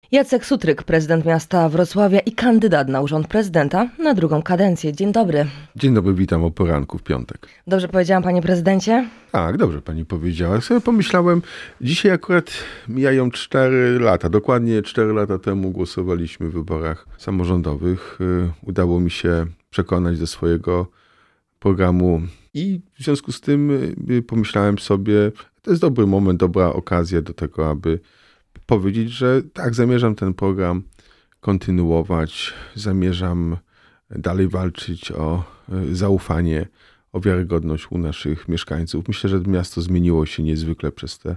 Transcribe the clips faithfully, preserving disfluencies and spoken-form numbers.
Jacek Sutryk, prezydent miasta Wrocławia i kandydat na urząd prezydenta na drugą kadencję. Dzień dobry. Dzień dobry, witam o poranku w piątek. Dobrze powiedziałam, panie prezydencie? Tak, dobrze pani powiedziała. Jak sobie pomyślałem, dzisiaj akurat mijają cztery lata. Dokładnie cztery lata temu głosowaliśmy w wyborach samorządowych. Udało mi się przekonać do swojego programu i w związku z tym pomyślałem sobie, to jest dobry moment, dobra okazja do tego, aby powiedzieć, że tak, zamierzam ten program kontynuować, zamierzam dalej walczyć o zaufanie, o wiarygodność u naszych mieszkańców. Myślę, że miasto zmieniło się niezwykle przez te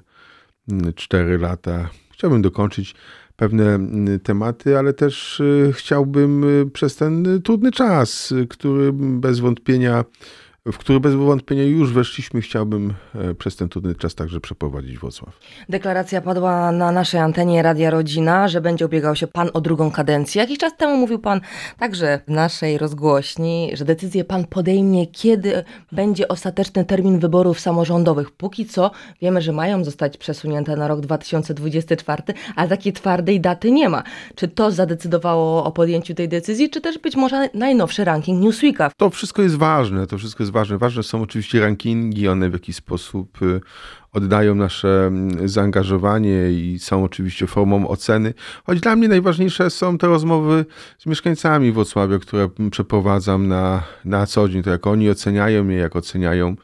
cztery lata. Chciałbym dokończyć pewne tematy, ale też chciałbym przez ten trudny czas, który bez wątpienia w który bez wątpienia już weszliśmy, chciałbym przez ten trudny czas także przeprowadzić Wrocław. Deklaracja padła na naszej antenie Radia Rodzina, że będzie ubiegał się pan o drugą kadencję. Jakiś czas temu mówił pan także w naszej rozgłośni, że decyzję pan podejmie, kiedy będzie ostateczny termin wyborów samorządowych. Póki co wiemy, że mają zostać przesunięte na rok dwa tysiące dwudziesty czwarty, ale takiej twardej daty nie ma. Czy to zadecydowało o podjęciu tej decyzji, czy też być może najnowszy ranking Newsweeka? To wszystko jest ważne, to wszystko jest ważne. Ważne są oczywiście rankingi, one w jakiś sposób oddają nasze zaangażowanie i są oczywiście formą oceny. Choć dla mnie najważniejsze są te rozmowy z mieszkańcami Wrocławia, które przeprowadzam na, na co dzień. To jak oni oceniają mnie, jak oceniają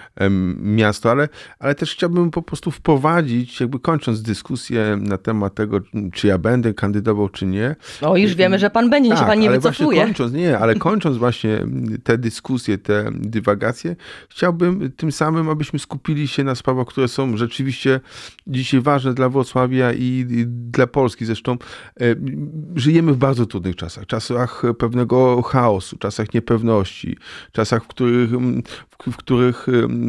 miasto, ale, ale też chciałbym po prostu wprowadzić, jakby kończąc dyskusję na temat tego, czy ja będę kandydował, czy nie. O, już wiemy, że pan będzie, tak, się pan nie ale wycofuje. Kończąc, nie, ale kończąc właśnie te dyskusje, te dywagacje, chciałbym tym samym, abyśmy skupili się na sprawach, które są rzeczywiście dzisiaj ważne dla Wrocławia i, i dla Polski. Zresztą e, żyjemy w bardzo trudnych czasach, czasach pewnego chaosu, czasach niepewności, czasach, w których, w, w których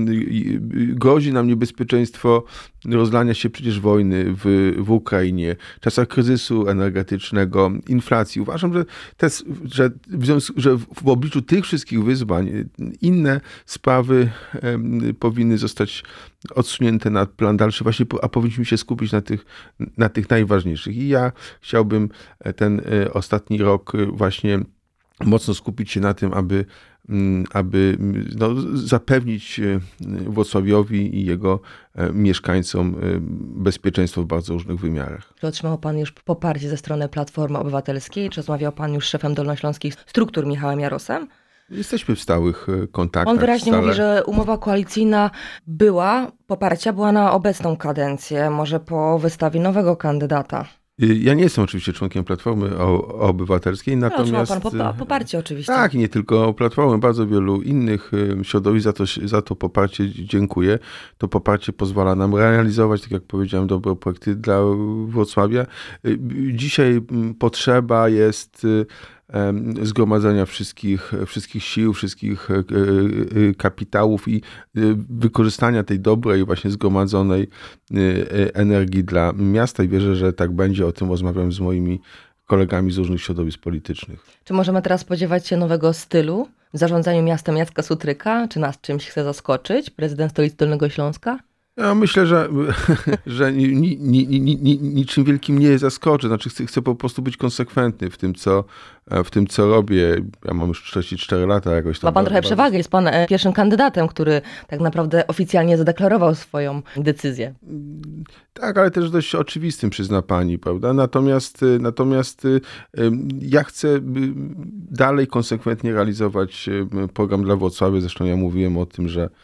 grozi nam niebezpieczeństwo rozlania się przecież wojny w, w Ukrainie, w czasach kryzysu energetycznego, inflacji. Uważam, że, te, że, w związku, że w obliczu tych wszystkich wyzwań inne sprawy um, powinny zostać odsunięte na plan dalszy, właśnie, a powinniśmy się skupić na tych, na tych najważniejszych. I ja chciałbym ten ostatni rok właśnie mocno skupić się na tym, aby aby no, zapewnić Wrocławiowi i jego mieszkańcom bezpieczeństwo w bardzo różnych wymiarach. Czy otrzymał pan już poparcie ze strony Platformy Obywatelskiej? Czy rozmawiał pan już z szefem dolnośląskich struktur Michałem Jarosem? Jesteśmy w stałych kontaktach. On wyraźnie stale. mówi, że umowa koalicyjna była, poparcia była na obecną kadencję, może po wystawie nowego kandydata. Ja nie jestem oczywiście członkiem Platformy Obywatelskiej, no, natomiast... pan popa- poparcie oczywiście. Tak, nie tylko Platformy, bardzo wielu innych środowisk, za to, za to poparcie dziękuję. To poparcie pozwala nam realizować, tak jak powiedziałem, dobre projekty dla Wrocławia. Dzisiaj potrzeba jest zgromadzenia wszystkich, wszystkich sił, wszystkich kapitałów i wykorzystania tej dobrej, właśnie zgromadzonej energii dla miasta i wierzę, że tak będzie. O tym rozmawiam z moimi kolegami z różnych środowisk politycznych. Czy możemy teraz spodziewać się nowego stylu w zarządzaniu miastem Jacka Sutryka? Czy nas czymś chce zaskoczyć prezydent stolicy Dolnego Śląska? Ja myślę, że, że ni, ni, ni, ni, niczym wielkim nie zaskoczę. Znaczy chcę, chcę po prostu być konsekwentny w tym, co, w tym, co robię. Ja mam już czterdzieści cztery lata jakoś tam. Ma pan trochę bardzo... przewagę. Jest pan pierwszym kandydatem, który tak naprawdę oficjalnie zadeklarował swoją decyzję. Tak, ale też dość oczywistym, przyzna pani, prawda? Natomiast, natomiast ja chcę dalej konsekwentnie realizować program dla Wrocławia. Zresztą ja mówiłem o tym, że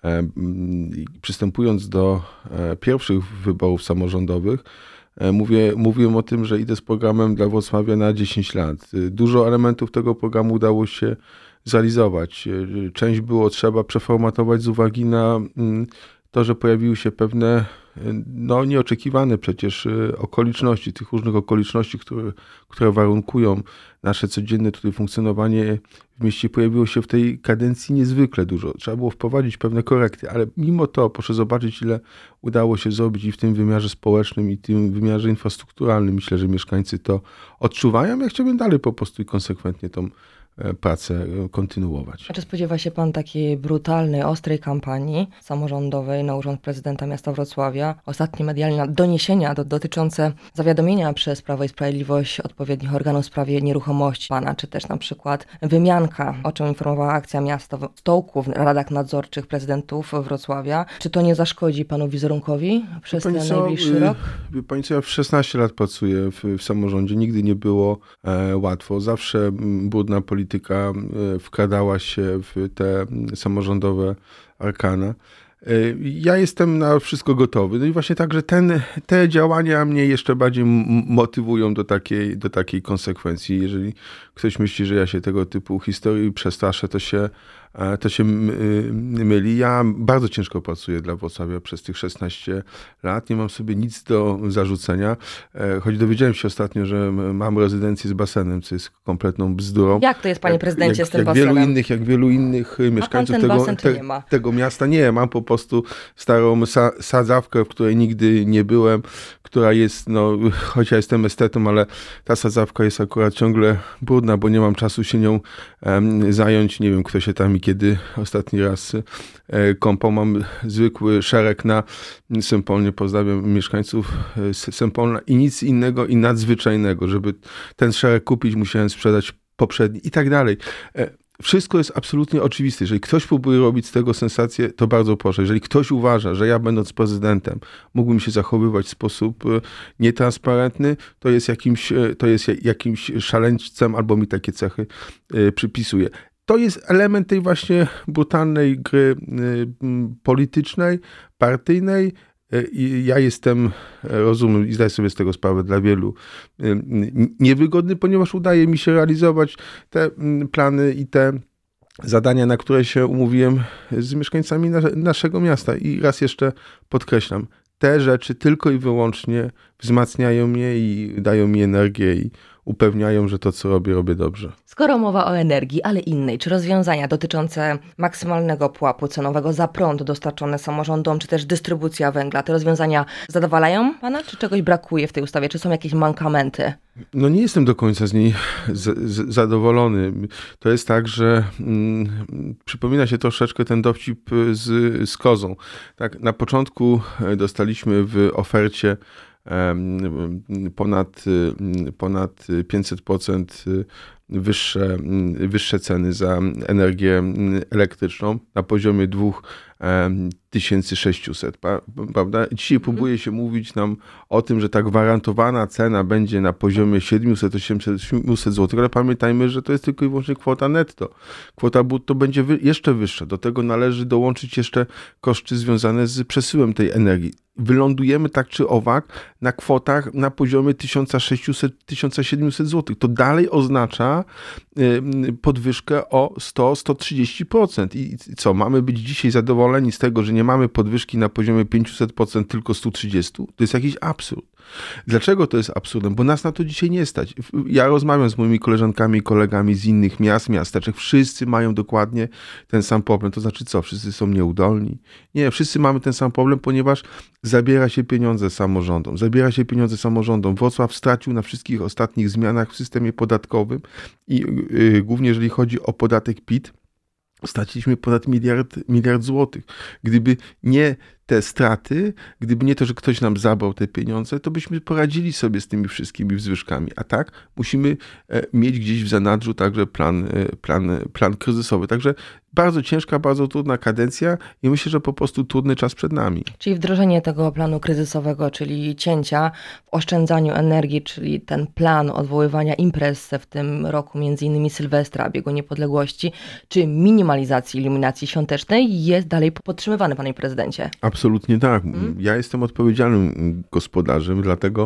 przystępując do pierwszych wyborów samorządowych, mówię, mówiłem o tym, że idę z programem dla Wrocławia na dziesięć lat. Dużo elementów tego programu udało się zrealizować. Część było trzeba przeformatować z uwagi na to, że pojawiły się pewne no, nieoczekiwane przecież okoliczności, tych różnych okoliczności, które, które warunkują nasze codzienne tutaj funkcjonowanie w mieście. Pojawiło się w tej kadencji niezwykle dużo. Trzeba było wprowadzić pewne korekty, ale mimo to proszę zobaczyć, ile udało się zrobić i w tym wymiarze społecznym, i w tym wymiarze infrastrukturalnym. Myślę, że mieszkańcy to odczuwają. Ja chciałbym dalej po prostu i konsekwentnie tą pracę kontynuować. A czy spodziewa się pan takiej brutalnej, ostrej kampanii samorządowej na urząd prezydenta miasta Wrocławia? Ostatnie medialne doniesienia do, dotyczące zawiadomienia przez Prawo i Sprawiedliwość odpowiednich organów w sprawie nieruchomości pana, czy też na przykład wymianka, o czym informowała akcja miasta stołków w radach nadzorczych prezydentów Wrocławia. Czy to nie zaszkodzi panu wizerunkowi przez ten co, najbliższy rok? Wie pani co, ja w szesnaście lat pracuję w, w samorządzie. Nigdy nie było e, łatwo. Zawsze brudna polityka wkradała się w te samorządowe arkana. Ja jestem na wszystko gotowy. No i właśnie tak, że ten, te działania mnie jeszcze bardziej motywują do takiej, do takiej konsekwencji. Jeżeli ktoś myśli, że ja się tego typu historii przestraszę, to się, to się myli. Ja bardzo ciężko pracuję dla Wrocławia przez tych szesnaście lat. Nie mam sobie nic do zarzucenia. Choć dowiedziałem się ostatnio, że mam rezydencję z basenem, co jest kompletną bzdurą. Jak to jest, panie prezydencie, jak, z tym jak basenem? Wielu innych, jak wielu innych mieszkańców tego, te, tego miasta. Nie, mam po prostu starą sa, sadzawkę, w której nigdy nie byłem, która jest, no, choć ja jestem estetą, ale ta sadzawka jest akurat ciągle brudna, bo nie mam czasu się nią um, zająć. Nie wiem, kto się tam i kiedy ostatni raz e, kąpał. Mam zwykły szereg na Sempolnie. Pozdrawiam mieszkańców Sempolna i nic innego i nadzwyczajnego. Żeby ten szereg kupić, musiałem sprzedać poprzedni i tak dalej. E, Wszystko jest absolutnie oczywiste. Jeżeli ktoś próbuje robić z tego sensację, to bardzo proszę. Jeżeli ktoś uważa, że ja będąc prezydentem mógłbym się zachowywać w sposób nietransparentny, to jest jakimś, to jest jakimś szaleńcem albo mi takie cechy przypisuje. To jest element tej właśnie brutalnej gry politycznej, partyjnej. I ja jestem, rozumiem i zdaję sobie z tego sprawę, dla wielu niewygodny, ponieważ udaje mi się realizować te plany i te zadania, na które się umówiłem z mieszkańcami naszego miasta. I raz jeszcze podkreślam, te rzeczy tylko i wyłącznie wzmacniają mnie i dają mi energię i upewniają, że to, co robię, robię dobrze. Skoro mowa o energii, ale innej, czy rozwiązania dotyczące maksymalnego pułapu cenowego za prąd dostarczone samorządom, czy też dystrybucja węgla, te rozwiązania zadowalają pana, czy czegoś brakuje w tej ustawie, czy są jakieś mankamenty? No nie jestem do końca z niej z, z, zadowolony. To jest tak, że mm, przypomina się troszeczkę ten dowcip z, z kozą. Tak, na początku dostaliśmy w ofercie ponad, ponad pięćset procent wyższe, wyższe ceny za energię elektryczną na poziomie dwa tysiące sześćset, prawda? Dzisiaj próbuje się mówić nam o tym, że ta gwarantowana cena będzie na poziomie siedemset osiemset złotych, ale pamiętajmy, że to jest tylko i wyłącznie kwota netto. Kwota brutto będzie jeszcze wyższa. Do tego należy dołączyć jeszcze koszty związane z przesyłem tej energii. Wylądujemy tak czy owak na kwotach na poziomie tysiąc sześćset do tysiąca siedmiuset złotych. To dalej oznacza podwyżkę o sto do stu trzydziestu procent. I co, mamy być dzisiaj zadowoleni z tego, że nie mamy podwyżki na poziomie pięćset procent, tylko sto trzydzieści? To jest jakiś absurd. Dlaczego to jest absurdem? Bo nas na to dzisiaj nie stać. Ja rozmawiam z moimi koleżankami i kolegami z innych miast, miasteczek. Wszyscy mają dokładnie ten sam problem. To znaczy co? Wszyscy są nieudolni? Nie, wszyscy mamy ten sam problem, ponieważ zabiera się pieniądze samorządom. Zabiera się pieniądze samorządom. Wrocław stracił na wszystkich ostatnich zmianach w systemie podatkowym i yy, głównie jeżeli chodzi o podatek P I T, straciliśmy ponad miliard, miliard złotych. Gdyby nie te straty, gdyby nie to, że ktoś nam zabrał te pieniądze, to byśmy poradzili sobie z tymi wszystkimi wzwyżkami. A tak musimy mieć gdzieś w zanadrzu także plan, plan, plan kryzysowy. Także bardzo ciężka, bardzo trudna kadencja i myślę, że po prostu trudny czas przed nami. Czyli wdrożenie tego planu kryzysowego, czyli cięcia w oszczędzaniu energii, czyli ten plan odwoływania imprez w tym roku, między innymi Sylwestra, Biegu Niepodległości, czy minimalizacji iluminacji świątecznej jest dalej podtrzymywany, panie prezydencie? Absolutnie tak. Hmm? Ja jestem odpowiedzialnym gospodarzem, dlatego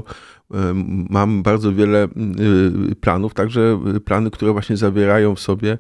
mam bardzo wiele planów, także plany, które właśnie zawierają w sobie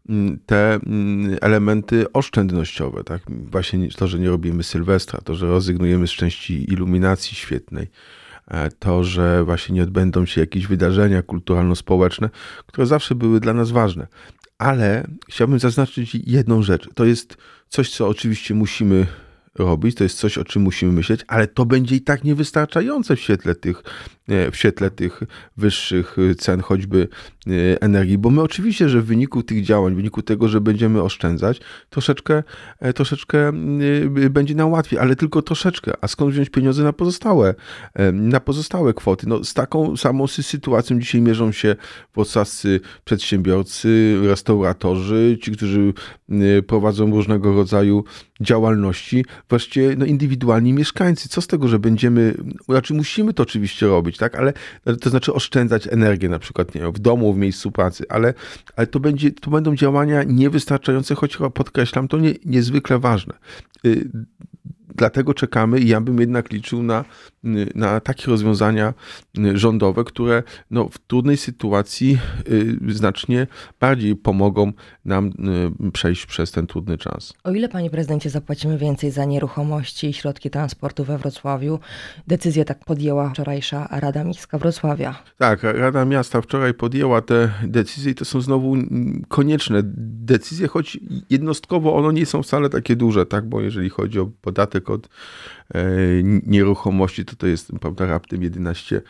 te elementy oszczędnościowe. Tak? Właśnie to, że nie robimy Sylwestra, to, że rezygnujemy z części iluminacji świetnej, to, że właśnie nie odbędą się jakieś wydarzenia kulturalno-społeczne, które zawsze były dla nas ważne. Ale chciałbym zaznaczyć jedną rzecz. To jest coś, co oczywiście musimy robić, to jest coś, o czym musimy myśleć, ale to będzie i tak niewystarczające w świetle tych, w świetle tych wyższych cen choćby energii, bo my oczywiście, że w wyniku tych działań, w wyniku tego, że będziemy oszczędzać, troszeczkę, troszeczkę będzie nam łatwiej, ale tylko troszeczkę. A skąd wziąć pieniądze na pozostałe, na pozostałe kwoty? No, z taką samą sytuacją dzisiaj mierzą się wrocławscy przedsiębiorcy, restauratorzy, ci, którzy prowadzą różnego rodzaju działalności, właściwie no, indywidualni mieszkańcy. Co z tego, że będziemy, znaczy musimy to oczywiście robić, tak, ale to znaczy oszczędzać energię na przykład, nie wiem, w domu, w miejscu pracy, ale, ale to, będzie, to będą działania niewystarczające, choć podkreślam, to nie, niezwykle ważne. Dlatego czekamy i ja bym jednak liczył na, na takie rozwiązania rządowe, które no, w trudnej sytuacji znacznie bardziej pomogą nam przejść przez ten trudny czas. O ile, panie prezydencie, zapłacimy więcej za nieruchomości i środki transportu we Wrocławiu? Decyzję tak podjęła wczorajsza Rada Miejska Wrocławia. Tak, Rada Miasta wczoraj podjęła te decyzje i to są znowu konieczne decyzje, choć jednostkowo one nie są wcale takie duże, tak, bo jeżeli chodzi o podatek od e, nieruchomości, to to jest, prawda, raptem jedenaście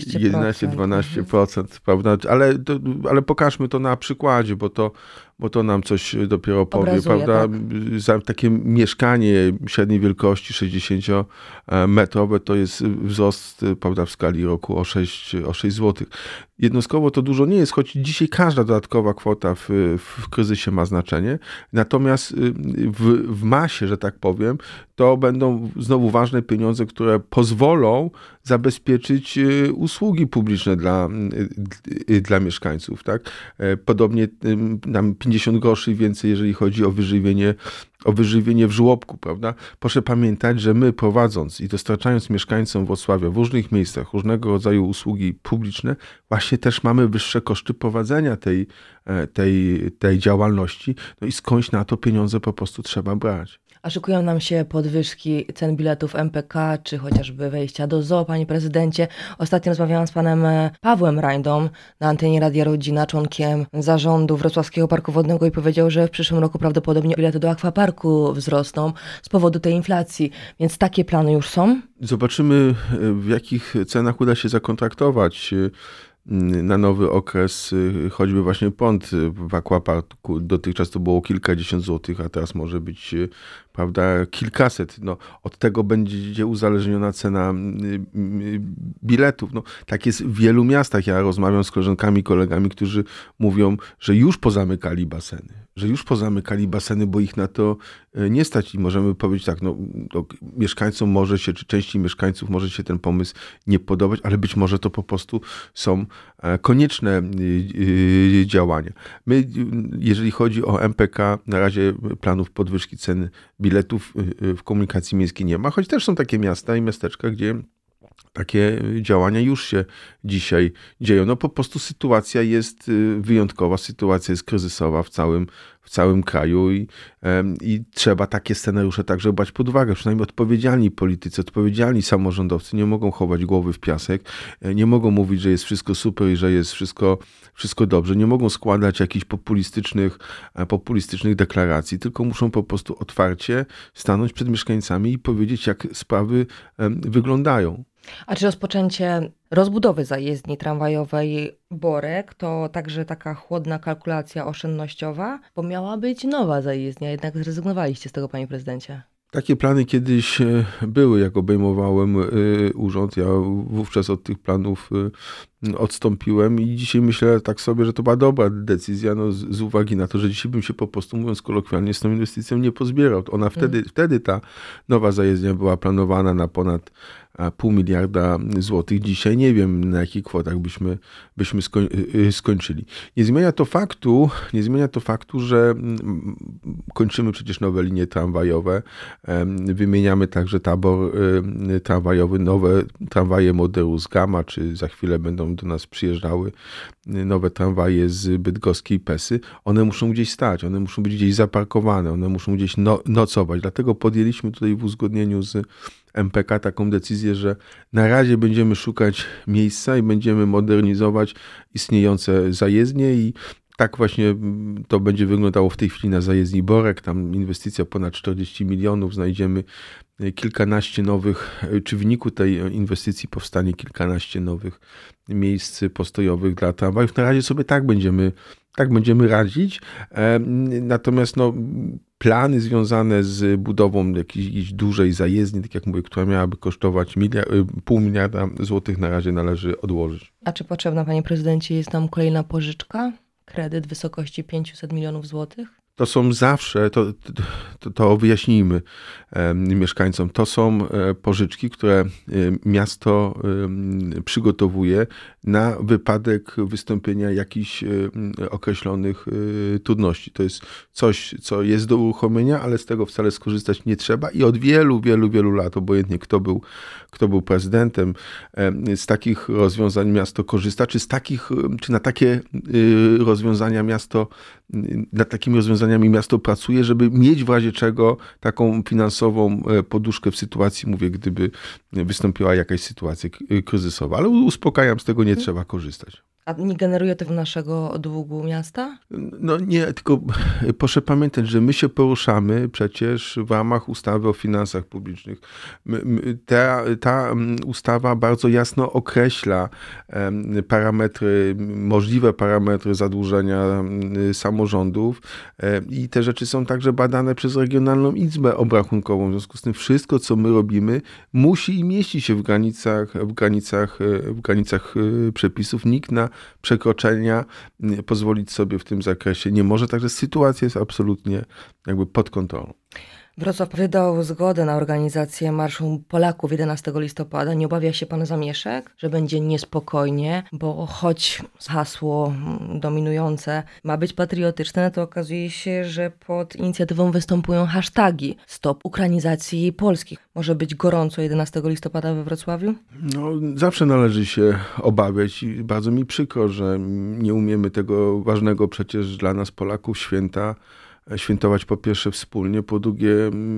do dwunastu procent, prawda, ale, to, ale pokażmy to na przykładzie, bo to, bo to nam coś dopiero powie, obrazuje, prawda, tak. Za takie mieszkanie średniej wielkości sześćdziesięciometrowe to jest wzrost, prawda, w skali roku o sześć, o sześć złotych. Jednostkowo to dużo nie jest, choć dzisiaj każda dodatkowa kwota w, w kryzysie ma znaczenie. Natomiast w, w masie, że tak powiem, to będą znowu ważne pieniądze, które pozwolą zabezpieczyć usługi publiczne dla, dla mieszkańców. Tak? Podobnie nam pięćdziesiąt groszy więcej, jeżeli chodzi o wyżywienie o wyżywienie w żłobku, prawda? Proszę pamiętać, że my prowadząc i dostarczając mieszkańcom Wrocławia w różnych miejscach różnego rodzaju usługi publiczne, właśnie też mamy wyższe koszty prowadzenia tej, tej, tej działalności, no i skądś na to pieniądze po prostu trzeba brać. A szykują nam się podwyżki cen biletów M P K, czy chociażby wejścia do zoo, panie prezydencie. Ostatnio rozmawiałam z panem Pawłem Rajdą na antenie Radia Rodzina, członkiem zarządu Wrocławskiego Parku Wodnego i powiedział, że w przyszłym roku prawdopodobnie bilety do akwaparku wzrosną z powodu tej inflacji. Więc takie plany już są? Zobaczymy, w jakich cenach uda się zakontraktować na nowy okres choćby właśnie prąd w akwaparku. Dotychczas to było kilkadziesiąt złotych, a teraz może być, prawda, kilkaset. No, od tego będzie uzależniona cena biletów. No, tak jest w wielu miastach. Ja rozmawiam z koleżankami, kolegami, którzy mówią, że już pozamykali baseny. Że już pozamykali baseny, bo ich na to nie stać i możemy powiedzieć tak, no, no mieszkańcom może się, czy części mieszkańców może się ten pomysł nie podobać, ale być może to po prostu są konieczne działania. My, jeżeli chodzi o M P K, na razie planów podwyżki cen biletów w komunikacji miejskiej nie ma, choć też są takie miasta i miasteczka, gdzie takie działania już się dzisiaj dzieją. No po prostu sytuacja jest wyjątkowa, sytuacja jest kryzysowa w całym, w całym kraju i, i trzeba takie scenariusze także brać pod uwagę. Przynajmniej odpowiedzialni politycy, odpowiedzialni samorządowcy nie mogą chować głowy w piasek, nie mogą mówić, że jest wszystko super i że jest wszystko, wszystko dobrze. Nie mogą składać jakichś populistycznych, populistycznych deklaracji, tylko muszą po prostu otwarcie stanąć przed mieszkańcami i powiedzieć, jak sprawy wyglądają. A czy rozpoczęcie rozbudowy zajezdni tramwajowej Borek to także taka chłodna kalkulacja oszczędnościowa? Bo miała być nowa zajezdnia, jednak zrezygnowaliście z tego, panie prezydencie. Takie plany kiedyś były, jak obejmowałem urząd. Ja wówczas od tych planów odstąpiłem i dzisiaj myślę tak sobie, że to była dobra decyzja, no, z, z uwagi na to, że dzisiaj bym się po prostu, mówiąc kolokwialnie, z tą inwestycją nie pozbierał. Ona wtedy, hmm. wtedy ta nowa zajezdnia była planowana na ponad pół miliarda złotych. Dzisiaj nie wiem, na jakich kwotach byśmy, byśmy skoń, skończyli. Nie zmienia to faktu, nie zmienia to faktu, że kończymy przecież nowe linie tramwajowe. Wymieniamy także tabor tramwajowy, nowe tramwaje modelu z Gama, czy za chwilę będą do nas przyjeżdżały nowe tramwaje z bydgoskiej Pesy. One muszą gdzieś stać, one muszą być gdzieś zaparkowane, one muszą gdzieś no, nocować. Dlatego podjęliśmy tutaj w uzgodnieniu z M P K taką decyzję, że na razie będziemy szukać miejsca i będziemy modernizować istniejące zajezdnie i Tak właśnie to będzie wyglądało w tej chwili na zajezdni Borek. Tam inwestycja ponad czterdzieści milionów. Znajdziemy kilkanaście nowych, czy w wyniku tej inwestycji powstanie kilkanaście nowych miejsc postojowych dla tramwajów. Na razie sobie tak będziemy, tak będziemy radzić. Natomiast no, plany związane z budową jakiejś, jakiejś dużej zajezdni, tak jak mówię, która miałaby kosztować miliard, pół miliarda złotych, na razie należy odłożyć. A czy potrzebna, panie prezydencie, jest nam kolejna pożyczka? Kredyt w wysokości pięćset milionów złotych? To są zawsze, to, to, to wyjaśnijmy e, mieszkańcom, to są e, pożyczki, które e, miasto e, przygotowuje na wypadek wystąpienia jakichś e, określonych e, trudności. To jest coś, co jest do uruchomienia, ale z tego wcale skorzystać nie trzeba i od wielu, wielu, wielu lat, obojętnie kto był, kto był prezydentem, e, z takich rozwiązań miasto korzysta, czy z takich, czy na takie e, rozwiązania miasto, nad takimi rozwiązaniami miasto pracuje, żeby mieć w razie czego taką finansową poduszkę w sytuacji, mówię, gdyby wystąpiła jakaś sytuacja kryzysowa. Ale uspokajam, z tego nie trzeba korzystać. A nie generuje to naszego długu miasta? No nie, tylko proszę pamiętać, że my się poruszamy przecież w ramach ustawy o finansach publicznych. My, my, ta, ta ustawa bardzo jasno określa parametry, możliwe parametry zadłużenia samorządów i te rzeczy są także badane przez Regionalną Izbę Obrachunkową. W związku z tym wszystko, co my robimy, musi i mieści się w granicach, w granicach, w granicach przepisów. Nikt na przekroczenia pozwolić sobie w tym zakresie nie może, także sytuacja jest absolutnie jakby pod kontrolą. Wrocław wydał zgodę na organizację Marszu Polaków jedenastego listopada. Nie obawia się pan zamieszek, że będzie niespokojnie, bo choć hasło dominujące ma być patriotyczne, to okazuje się, że pod inicjatywą występują hasztagi Stop Ukrainizacji Polski. Może być gorąco jedenastego listopada we Wrocławiu? No, zawsze należy się obawiać i bardzo mi przykro, że nie umiemy tego ważnego przecież dla nas Polaków święta świętować po pierwsze wspólnie, po drugie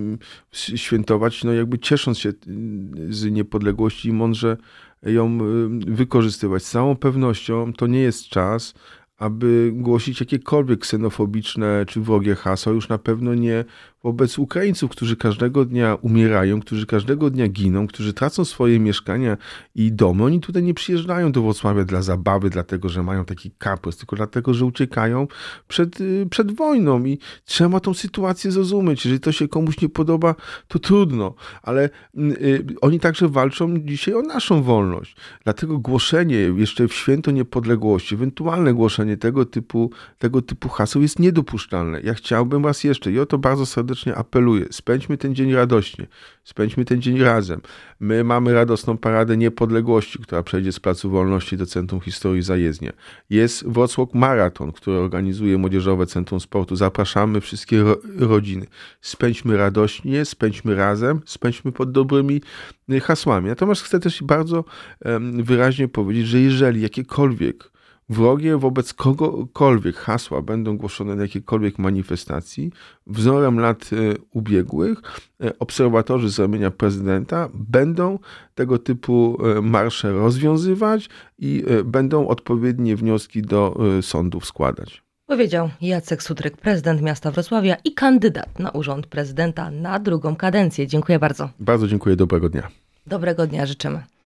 świętować, no jakby ciesząc się z niepodległości i mądrze ją wykorzystywać. Z całą pewnością to nie jest czas, aby głosić jakiekolwiek ksenofobiczne czy wrogie hasła, już na pewno nie wobec Ukraińców, którzy każdego dnia umierają, którzy każdego dnia giną, którzy tracą swoje mieszkania i domy. Oni tutaj nie przyjeżdżają do Wrocławia dla zabawy, dlatego, że mają taki kaprys, tylko dlatego, że uciekają przed, przed wojną i trzeba tą sytuację zrozumieć. Jeżeli to się komuś nie podoba, to trudno, ale y, oni także walczą dzisiaj o naszą wolność. Dlatego głoszenie jeszcze w święto niepodległości, ewentualne głoszenie tego typu, tego typu haseł jest niedopuszczalne. Ja chciałbym raz jeszcze i o to bardzo serdecznie apeluję, spędźmy ten dzień radośnie, spędźmy ten dzień razem. My mamy radosną paradę niepodległości, która przejdzie z Placu Wolności do Centrum Historii Zajezdnia. Jest Wrocław Maraton, który organizuje Młodzieżowe Centrum Sportu. Zapraszamy wszystkie ro- rodziny. Spędźmy radośnie, spędźmy razem, spędźmy pod dobrymi hasłami. Natomiast chcę też bardzo um, wyraźnie powiedzieć, że jeżeli jakiekolwiek wrogie wobec kogokolwiek hasła będą głoszone na jakiejkolwiek manifestacji, wzorem lat y, ubiegłych y, obserwatorzy z ramienia prezydenta będą tego typu y, marsze rozwiązywać i y, będą odpowiednie wnioski do y, sądów składać. Powiedział Jacek Sutryk, prezydent miasta Wrocławia i kandydat na urząd prezydenta na drugą kadencję. Dziękuję bardzo. Bardzo dziękuję, dobrego dnia. Dobrego dnia życzymy.